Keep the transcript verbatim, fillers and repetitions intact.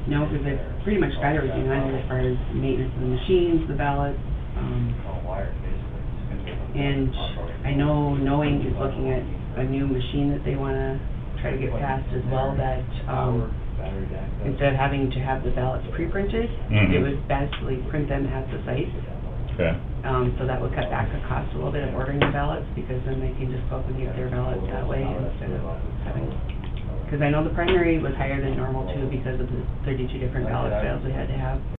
No, because they've pretty much got everything on it as far as maintenance of the machines, the ballots, um, and I know Knowing is looking at a new machine that they wanna try to get passed as well, that, um, instead of having to have the ballots pre-printed, Mhm. it would basically print them at the site. Okay. Um, so that would cut back the cost a little bit of ordering the ballots, because then they can just go up and get their ballots that way instead of having, because I know the primary was higher than normal too, because of the thirty-two different ballot files we had to have.